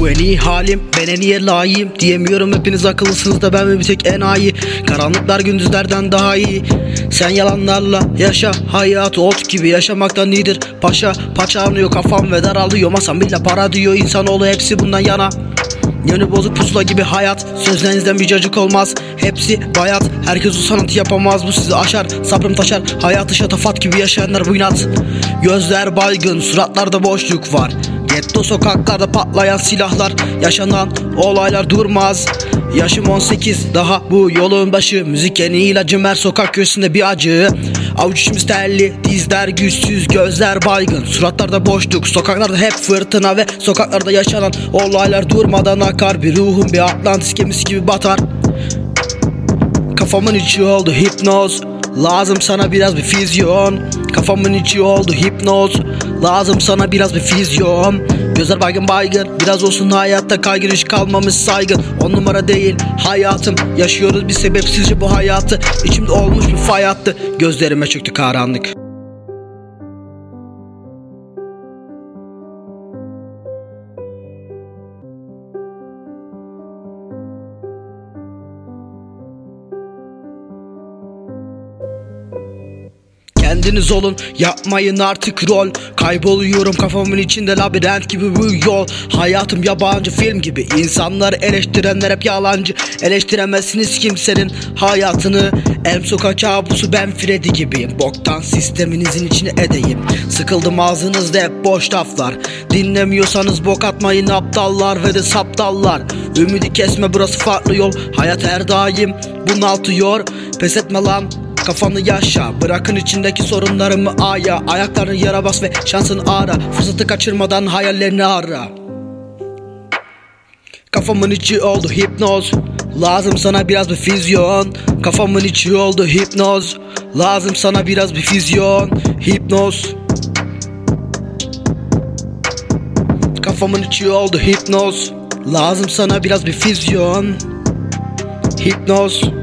Bu en iyi halim, ben en iyi layığım. Diyemiyorum hepiniz akıllısınız da ben mi bir tek enayi. Karanlıklar gündüzlerden daha iyi. Sen yalanlarla yaşa hayatı, ot gibi yaşamaktan iyidir. Paşa paçavranıyor kafam ve daralıyor masam, bile para diyor insanoğlu, hepsi bundan yana. Yönü bozuk pusula gibi hayat, sözlerinizden bir cacık olmaz. Hepsi bayat, herkes o sanatı yapamaz. Bu sizi aşar, sabrım taşar. Hayatı şatafat gibi yaşayanlar bu inat. Gözler baygın, suratlarda boşluk var. Getto sokaklarda patlayan silahlar. Yaşanan olaylar durmaz. Yaşım 18, daha bu yolun başı. Müzik en iyi ilacım, her sokak köşesinde bir acı. Avuç içimiz terli, dizler güçsüz, gözler baygın, suratlarda boşluk. Sokaklarda hep fırtına ve sokaklarda yaşanan olaylar durmadan akar. Bir ruhum bir Atlantis gemisi gibi batar. Kafamın içi oldu hipnoz, lazım sana biraz bir füzyon. Kafamın içi oldu hipnoz, lazım sana biraz bir füzyon. Gözler baygın baygın, biraz olsun hayatta kaygın, hiç kalmamış saygın. 10 numara değil hayatım, yaşıyoruz bir sebepsizce bu hayatı. İçimde olmuş bir fay hattı, gözlerime çöktü karanlık. Kendiniz olun, yapmayın artık rol. Kayboluyorum kafamın içinde labirent gibi bu yol. Hayatım yabancı film gibi, insanları eleştirenler hep yalancı. Eleştiremezsiniz kimsenin hayatını. En sokak kabusu ben Freddy gibiyim. Boktan sisteminizin içine edeyim. Sıkıldım ağzınızda hep boş laflar. Dinlemiyorsanız bok atmayın aptallar ve de saptallar. Ümidi kesme, burası farklı yol. Hayat her daim bunaltıyor. Pes etme lan, kafanı yaşa, bırakın içindeki sorunlarımı aya. Ayaklarını yere bas ve şansını ara. Fırsatı kaçırmadan hayallerini ara. Kafamın içi oldu hipnoz, lazım sana biraz bir füzyon. Kafamın içi oldu hipnoz, lazım sana biraz bir füzyon. Hipnoz. Kafamın içi oldu hipnoz, lazım sana biraz bir füzyon. Hipnoz.